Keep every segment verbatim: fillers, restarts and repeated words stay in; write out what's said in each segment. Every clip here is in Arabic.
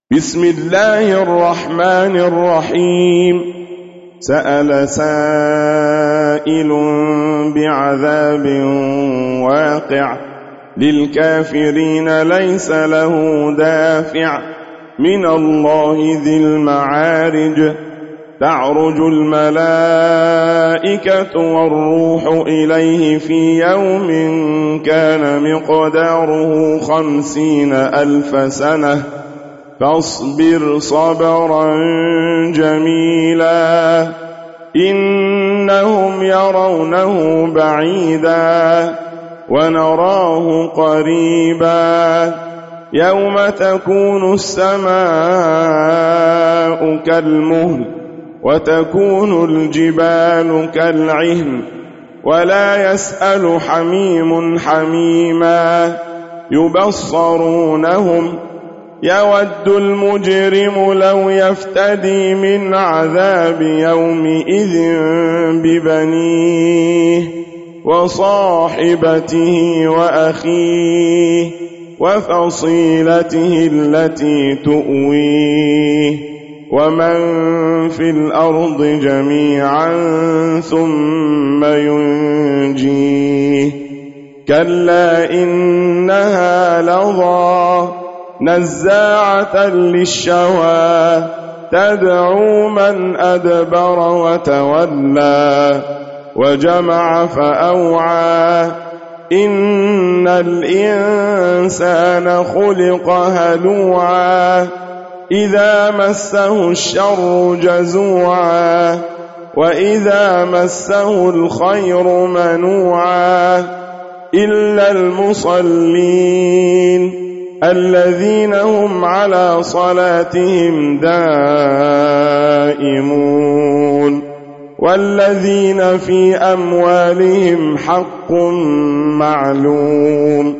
بسم الله الرحمن الرحيم سأل سائل بعذاب واقع للكافرين ليس له دافع من الله ذي المعارج تعرج الملائكة والروح إليه في يوم كان مقداره خمسين ألف سنة فاصبر صبرا جميلا إنهم يرونه بعيدا ونراه قريبا يوم تكون السماء كالمهل وتكون الجبال كالعهن ولا يسأل حميم حميما يبصرونهم يود المجرم لو يفتدي من عذاب يومئذ ببنيه وصاحبته وأخيه وفصيلته التي تؤويه ومن في الأرض جميعا ثم ينجيه كلا إنها لظى نزاعة للشوى تدعو من أدبر وتولى وجمع فأوعى إن الإنسان خلق هلوعا إذا مسه الشر جزوعا وإذا مسه الخير منوعا إلا المصلين الذين هم على صلاتهم دائمون والذين في أموالهم حق معلوم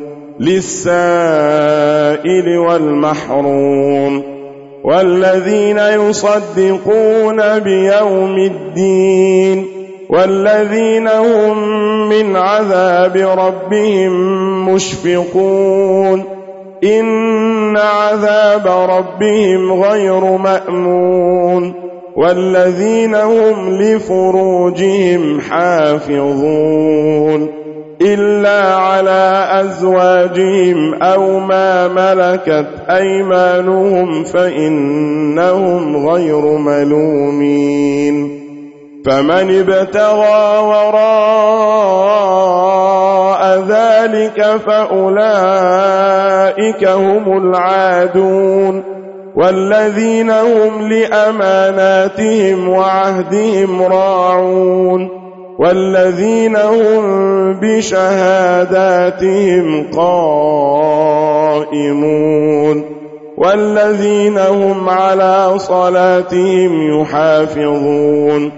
للسائل والمحروم والذين يصدقون بيوم الدين والذين هم من عذاب ربهم مشفقون إن عذاب ربهم غير مأمون والذين هم لفروجهم حافظون إلا على أزواجهم أو ما ملكت أيمانهم فإنهم غير ملومين فمن ابتغى وراء ذلك فأولئك هم العادون والذين هم لأماناتهم وعهدهم راعون والذين هم بشهاداتهم قائمون والذين هم على صلاتهم يحافظون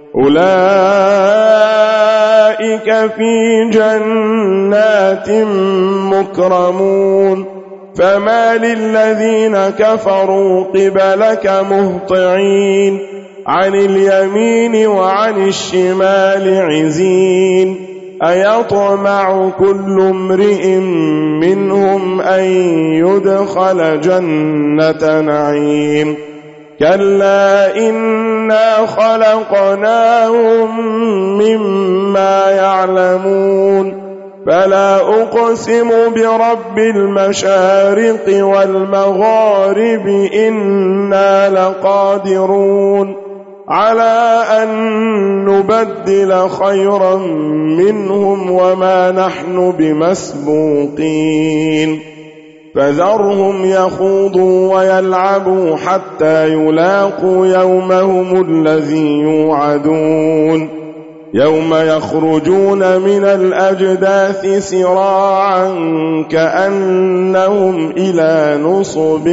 أولئك في جنات مكرمون فما للذين كفروا قبلك مهطعين عن اليمين وعن الشمال عزين أيطمع كل امرئ منهم أن يدخل جنة نعيم كلا إنا خلقناهم مما يعلمون فلا أقسم برب المشارق والمغارب إنا لقادرون على أن نبدل خيرا منهم وما نحن بمسبوقين فذرهم يخوضوا ويلعبوا حتى يلاقوا يومهم الذي يوعدون يوم يخرجون من الأجداث سراعا كأنهم إلى نصب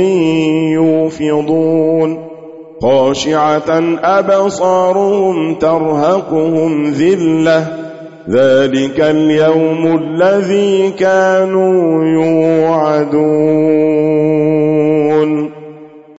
يوفضون خاشعة أبصارهم ترهقهم ذلة ذلك اليوم الذي كانوا يوعدون.